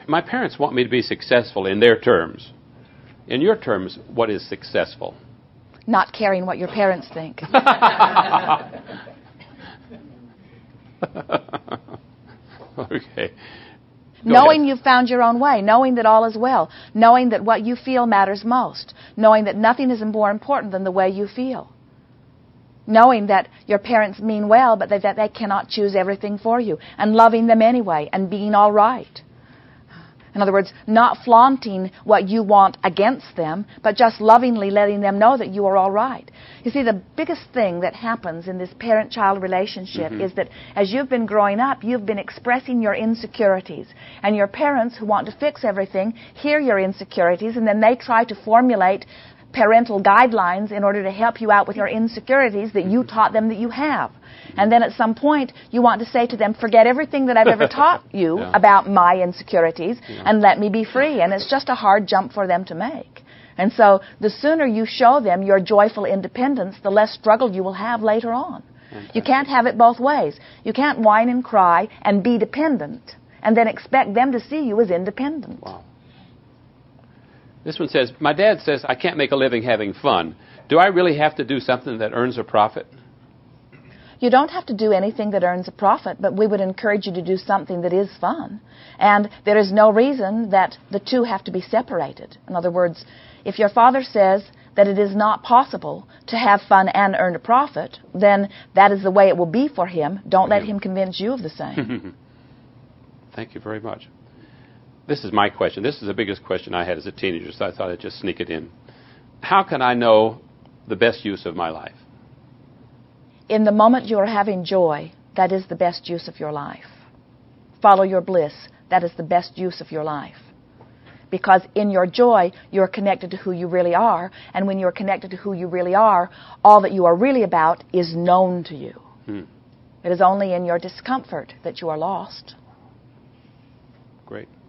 My parents want me to be successful in their terms. In your terms, what is successful? Not caring what your parents think. Okay. Knowing you've found your own way, knowing that all is well, knowing that what you feel matters most, knowing that nothing is more important than the way you feel, knowing that your parents mean well, but that they cannot choose everything for you, and loving them anyway, and being all right. In other words, not flaunting what you want against them, but just lovingly letting them know that you are all right. You see, the biggest thing that happens in this parent-child relationship is that as you've been growing up, you've been expressing your insecurities. And your parents, who want to fix everything, hear your insecurities, and then they try to formulate parental guidelines in order to help you out with your insecurities that you taught them that you have. And then at some point, you want to say to them, forget everything that I've ever taught you about my insecurities and let me be free. And it's just a hard jump for them to make. And so the sooner you show them your joyful independence, the less struggle you will have later on. You can't have it both ways. You can't whine and cry and be dependent and then expect them to see you as independent. Wow. This one says, my dad says I can't make a living having fun. Do I really have to do something that earns a profit? You don't have to do anything that earns a profit, but we would encourage you to do something that is fun. And there is no reason that the two have to be separated. In other words, if your father says that it is not possible to have fun and earn a profit, then that is the way it will be for him. Don't let him convince you of the same. Thank you very much. This is my question. This is the biggest question I had as a teenager, so I thought I'd just sneak it in. How can I know the best use of my life? In the moment you are having joy, that is the best use of your life. Follow your bliss. That is the best use of your life. Because in your joy, you're connected to who you really are. And when you're connected to who you really are, all that you are really about is known to you. It is only in your discomfort that you are lost. Great.